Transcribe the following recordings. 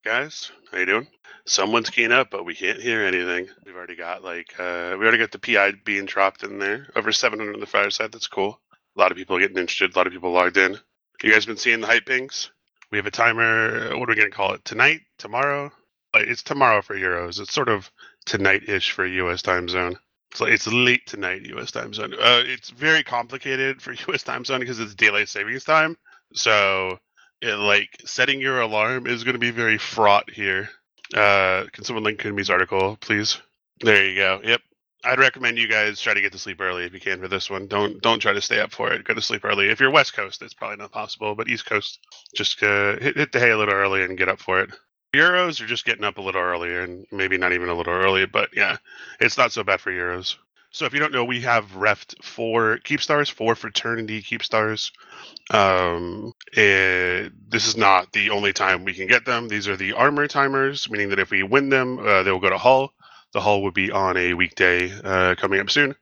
Guys, how you doing? Someone's keying up, but we can't hear anything. We've already got we already got the PI being dropped in there. Over 700 on the fireside. That's cool. A lot of people getting interested. A lot of people logged in. You guys been seeing the hype pings? We have a timer. What are we gonna call it? Tonight? Tomorrow? It's tomorrow for Euros. It's sort of tonight-ish for U.S. time zone. It's late tonight U.S. time zone. It's very complicated for U.S. time zone because it's daylight savings time. So setting your alarm is going to be very fraught here. Can someone link Kunmi's article, please? There you go. Yep. I'd recommend you guys try to get to sleep early if you can for this one. Don't try to stay up for it. Go to sleep early. If you're West Coast, it's probably not possible, but East Coast, just hit the hay a little early and get up for it. Euros are just getting up a little earlier, and maybe not even a little early, but yeah, it's not so bad for Euros. So if you don't know, we have refed 4 Keep Stars, 4 Fraternity Keep Stars. This is not the only time we can get them. These are the armor timers, meaning that if we win them, they will go to Hull. The Hull would be on a weekday coming up soon.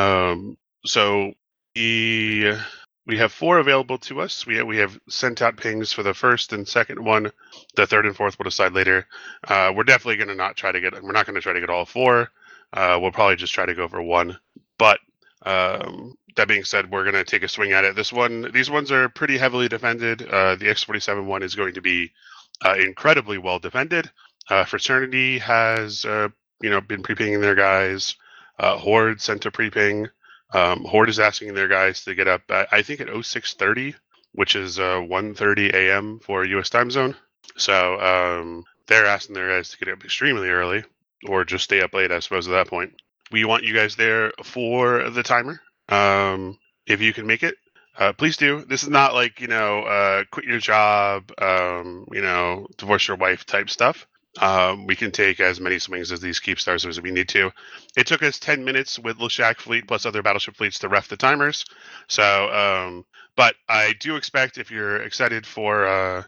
So we have 4 available to us. We have sent out pings for the first and second one. The third and fourth we'll decide later. We're definitely going to not try to get. We're not going to try to get all 4. We'll probably just try to go for 1. But that being said, we're going to take a swing at it. These ones are pretty heavily defended. The X-47 one is going to be incredibly well defended. Fraternity has been pre-pinging their guys. Horde sent a pre-ping. Horde is asking their guys to get up, I think, at 0630, which is 1:30 a.m. for U.S. time zone. So they're asking their guys to get up extremely early, or just stay up late, I suppose, at that point. We want you guys there for the timer. If you can make it, please do. This is not like, quit your job, divorce your wife type stuff. We can take as many swings as these Keep Stars as we need to. It took us 10 minutes with Leshak fleet plus other battleship fleets to ref the timers. So, but I do expect if you're excited for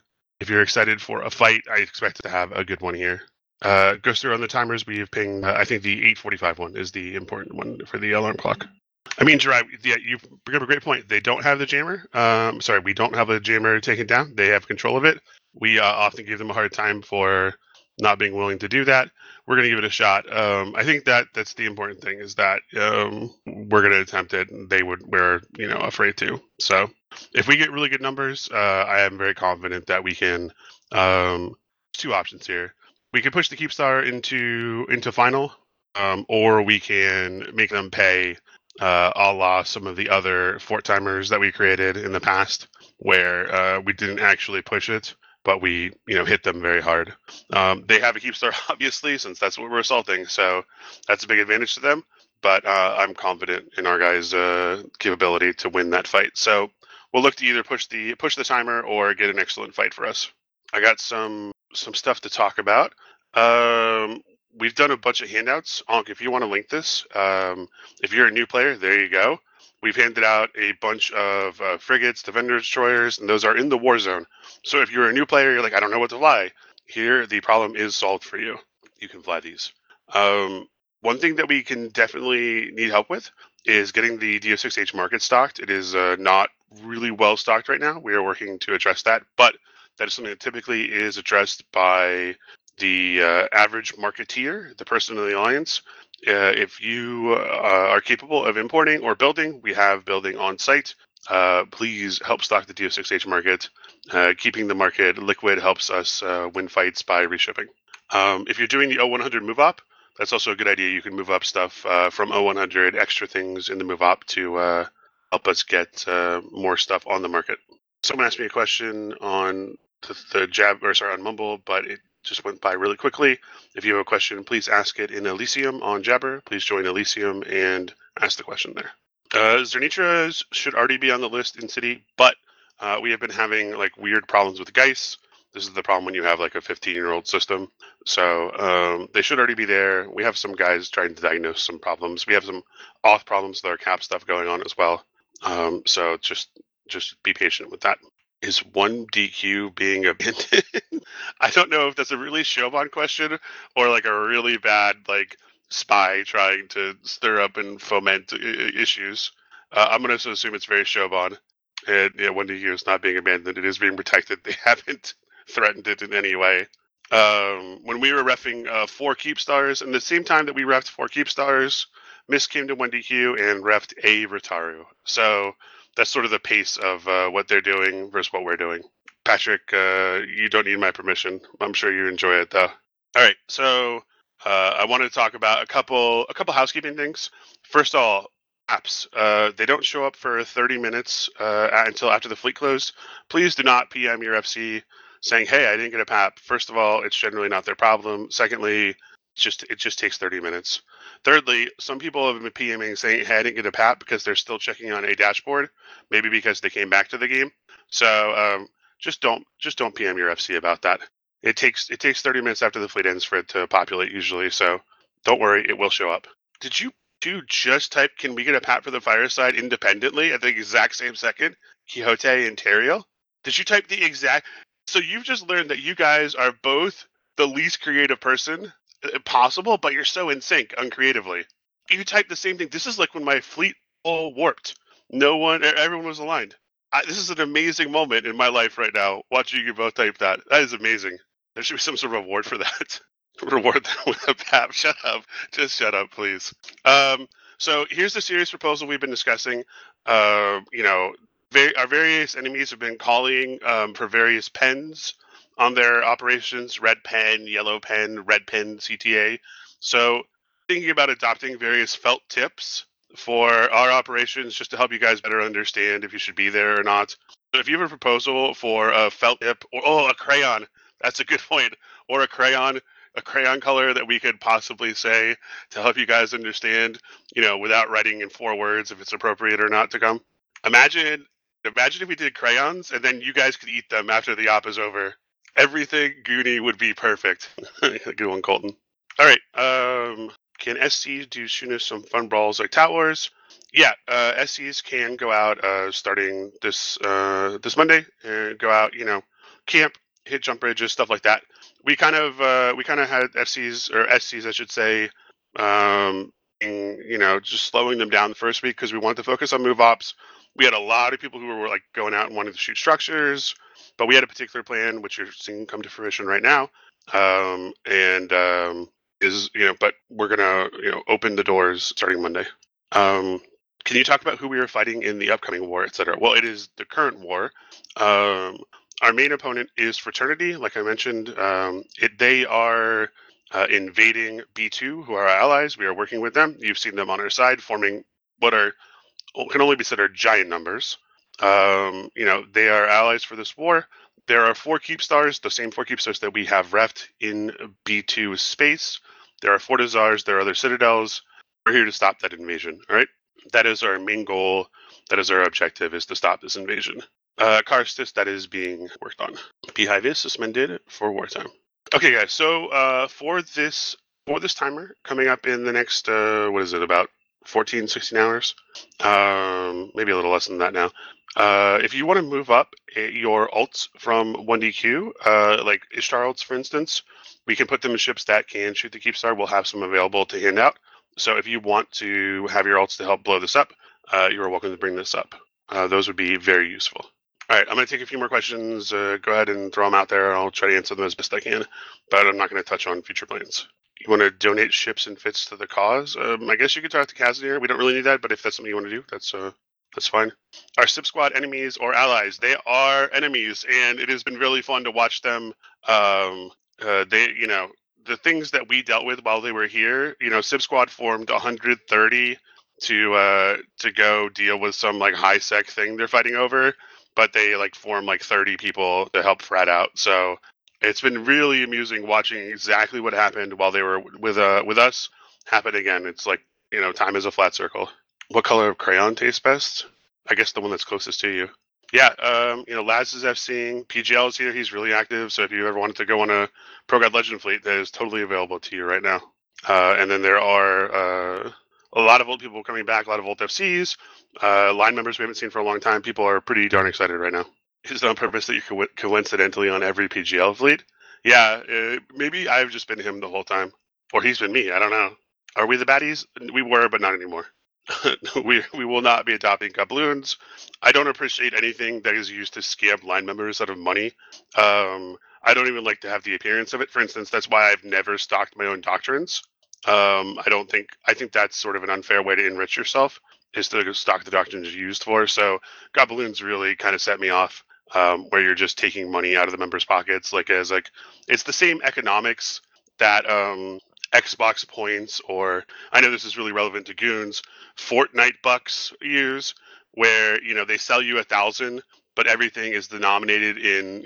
a fight, I expect to have a good one here. Goes through on the timers. We have pinged. I think the 8:45 one is the important one for the alarm clock. I mean, Gerard, yeah, you bring up a great point. They don't have the jammer. We don't have the jammer taken down. They have control of it. We often give them a hard time for not being willing to do that. We're going to give it a shot. I think that's the important thing is that we're going to attempt it. And we're afraid to. So if we get really good numbers, I am very confident that we can. 2 options here. We can push the Keep Star into final, or we can make them pay a la some of the other fort timers that we created in the past, where we didn't actually push it, but we hit them very hard. They have a Keep Star, obviously, since that's what we're assaulting, so that's a big advantage to them. But I'm confident in our guys' capability to win that fight. So we'll look to either push the timer or get an excellent fight for us. I got some stuff to talk about. We've done a bunch of handouts. Onk, if you want to link this, if you're a new player, there you go. We've handed out a bunch of frigates, defender destroyers, and those are in the war zone. So if you're a new player, you're like, I don't know what to fly. Here, the problem is solved for you. You can fly these. One thing that we can definitely need help with is getting the DO6H market stocked. It is not really well stocked right now. We are working to address that, but that is something that typically is addressed by the average marketeer, the person in the alliance. If you are capable of importing or building, we have building on site. Please help stock the DO6H market. Keeping the market liquid helps us win fights by reshipping. If you're doing the O100 move up, that's also a good idea. You can move up stuff from O100, extra things in the move up to help us get more stuff on the market. Someone asked me a question on on Mumble, but it just went by really quickly. If you have a question, please ask it in Elysium on Jabber. Please join Elysium and ask the question there. Zernitra should already be on the list in City, but we have been having weird problems with Geist. This is the problem when you have a 15-year-old system. So they should already be there. We have some guys trying to diagnose some problems. We have some auth problems with our cap stuff going on as well. So just be patient with that. Is 1 DQ being abandoned? I don't know if that's a really Shoban question or a really bad spy trying to stir up and foment issues. I'm going to assume it's very Shoban. And 1 DQ is not being abandoned. It is being protected. They haven't threatened it in any way. when we were refing 4 Keep Stars, and the same time that we refed 4 Keep Stars, Mist came to 1DQ and refed a Ritaru. So that's sort of the pace of what they're doing versus what we're doing. Patrick, you don't need my permission. I'm sure you enjoy it though. All right, so I wanted to talk about a couple housekeeping things. First of all, apps. They don't show up for 30 minutes until after the fleet closed. Please do not PM your FC saying, "Hey, I didn't get a PAP." First of all, it's generally not their problem. Secondly, it just takes 30 minutes. Thirdly, some people have been PMing saying, "Hey, I didn't get a PAP," because they're still checking on a dashboard, maybe because they came back to the game. So just don't PM your FC about that. It takes 30 minutes after the fleet ends for it to populate usually, so don't worry, it will show up. Did you just type, "Can we get a PAP for the fireside" independently at the exact same second? Quixote and Teriel? Did you type the exact? So you've just learned that you guys are both the least creative person possible, but you're so in sync uncreatively. You typed the same thing. This is like when my fleet all warped. Everyone was aligned. This is an amazing moment in my life right now, watching you both type that. That is amazing. There should be some sort of reward for that. Reward them with a PAP. Shut up. Just shut up, please. So here's the serious proposal we've been discussing. Our various enemies have been calling for various pens on their operations: red pen, yellow pen, red pen, CTA. So thinking about adopting various felt tips for our operations just to help you guys better understand if you should be there or not. So if you have a proposal for a felt tip or a crayon, that's a good point, or a crayon color that we could possibly say to help you guys understand, without writing in 4 words if it's appropriate or not to come. Imagine if we did crayons and then you guys could eat them after the op is over. Everything Goonie would be perfect. Good one, Colton. All right. Can SCs do some fun brawls like Tout Wars? Yeah, SCs can go out starting this Monday and go out, camp, hit jump bridges, stuff like that. We kind of had FCs, or SCs, I should say, just slowing them down the first week because we wanted to focus on move ops. We had a lot of people who were like going out and wanting to shoot structures, but we had a particular plan which you're seeing come to fruition right now. But we're gonna open the doors starting Monday. Can you talk about who we are fighting in the upcoming war, etc.? Well, it is the current war. Our main opponent is Fraternity, like I mentioned. They are invading B2, who are our allies. We are working with them. You've seen them on our side, forming what can only be said are giant numbers. They are allies for this war. There are 4 Keep Stars, the same 4 Keep Stars that we have refed in B2 space. There are Fortizars, there are other Citadels. We're here to stop that invasion, all right? That is our main goal. That is our objective, is to stop this invasion. Karstis, that is being worked on. Beehive is suspended for wartime. Okay, guys, so for this timer coming up in the next, about 14, 16 hours? Maybe a little less than that now. If you want to move up your alts from 1DQ, like Ishtar alts, for instance, we can put them in ships that can shoot the Keep Star. We'll have some available to hand out. So if you want to have your alts to help blow this up, you are welcome to bring this up. Those would be very useful. All right, I'm going to take a few more questions. Go ahead and throw them out there. I'll try to answer them as best I can, but I'm not going to touch on future plans. You want to donate ships and fits to the cause? I guess you could talk to Casimir. We don't really need that, but if that's something you want to do, that's fine. Our SIP squad enemies or allies? They are enemies, and it has been really fun to watch them. The things that we dealt with while they were here. SIP squad formed 130 to go deal with some like high sec thing they're fighting over, but they form 30 people to help frat out. So it's been really amusing watching exactly what happened while they were with us happen again. It's time is a flat circle. What color of crayon tastes best? I guess the one that's closest to you. Yeah, Laz is FCing. PGL is here. He's really active. So if you ever wanted to go on a Pro God Legend fleet, that is totally available to you right now. And then there are a lot of old people coming back, a lot of old FCs, line members we haven't seen for a long time. People are pretty darn excited right now. Is it on purpose that you're coincidentally on every PGL fleet? Yeah, maybe I've just been him the whole time. Or he's been me, I don't know. Are we the baddies? We were, but not anymore. we will not be adopting doubloons. I don't appreciate anything that is used to scam line members out of money. I don't even like to have the appearance of it. For instance, that's why I've never stocked my own doctrines. I think that's sort of an unfair way to enrich yourself, is to stock the doctrines you're used for. So God Balloons really kind of set me off, where you're just taking money out of the members' pockets, it's the same economics that Xbox points, or I know this is really relevant to goons, Fortnite bucks use, where they sell you 1,000, but everything is denominated in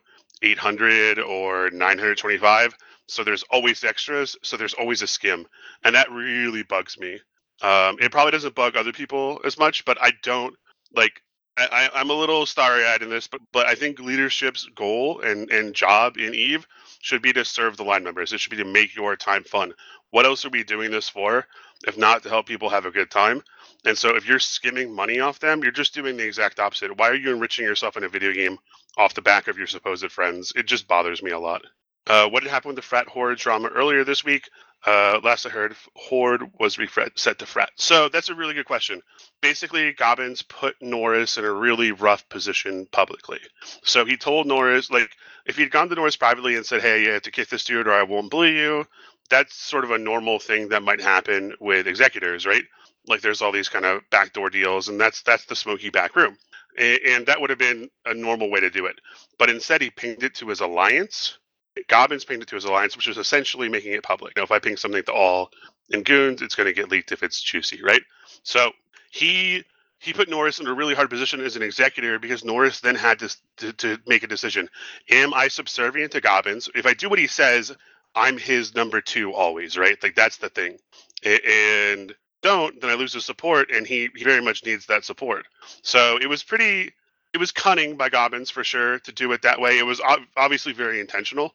800 or 925. So there's always extras. So there's always a skim, and that really bugs me. It probably doesn't bug other people as much, but I don't like. I'm a little starry-eyed in this, but I think leadership's goal and job in Eve should be to serve the line members. It should be to make your time fun. What else are we doing this for, if not to help people have a good time? And so if you're skimming money off them, you're just doing the exact opposite. Why are you enriching yourself in a video game off the back of your supposed friends? It just bothers me a lot. What had happened with the frat horde drama earlier this week? Last I heard, horde was set to frat. So that's a really good question. Basically, Gobbins put Norris in a really rough position publicly. So he told Norris, if he'd gone to Norris privately and said, hey, you have to kick this dude or I won't bully you, that's sort of a normal thing that might happen with executors, right? Like there's all these kind of backdoor deals, and that's the smoky back room. And that would have been a normal way to do it. But instead, he pinged it to his alliance. Gobbins pinged it to his alliance, which is essentially making it public. Now, if I ping something to all in Goons, it's going to get leaked if it's juicy, right? So he put Norris in a really hard position as an executor, because Norris then had to make a decision. Am I subservient to Gobbins? If I do what he says, I'm his number two always, right? Like that's the thing. And don't, then I lose his support, and he very much needs that support. So it was cunning by Gobbins for sure to do it that way. It was obviously very intentional.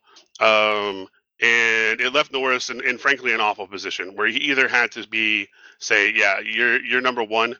And it left Norris in frankly an awful position, where he either had to say, yeah, you're number one,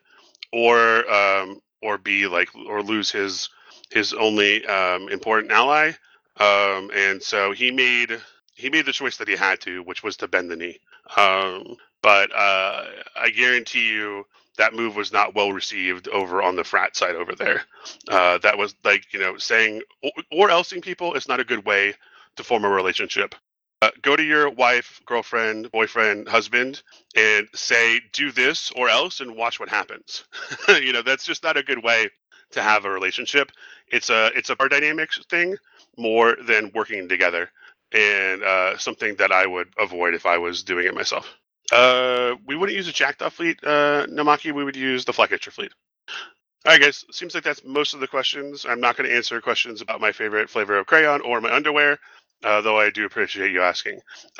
or be or lose his only important ally. And so he made the choice that he had to, which was to bend the knee. But I guarantee you that move was not well received over on the frat side over there. That was saying or elsing people is not a good way to form a relationship. Go to your wife, girlfriend, boyfriend, husband, and say, do this or else, and watch what happens. That's just not a good way to have a relationship. It's a power dynamics thing more than working together, and something that I would avoid if I was doing it myself. We wouldn't use a Jackdaw fleet, Namaki. We would use the Flycatcher fleet. All right, guys. Seems like that's most of the questions. I'm not going to answer questions about my favorite flavor of crayon or my underwear, though I do appreciate you asking.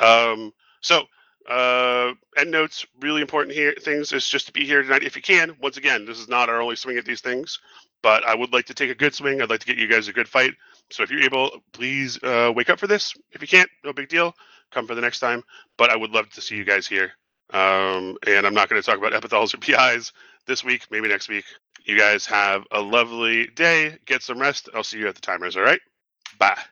End notes, really important things is just to be here tonight if you can. Once again, this is not our only swing at these things, but I would like to take a good swing. I'd like to get you guys a good fight. So if you're able, please wake up for this. If you can't, no big deal. Come for the next time. But I would love to see you guys here. And I'm not going to talk about epithals or PIs this week, maybe next week. You guys have a lovely day. Get some rest. I'll see you at the timers, all right? Bye.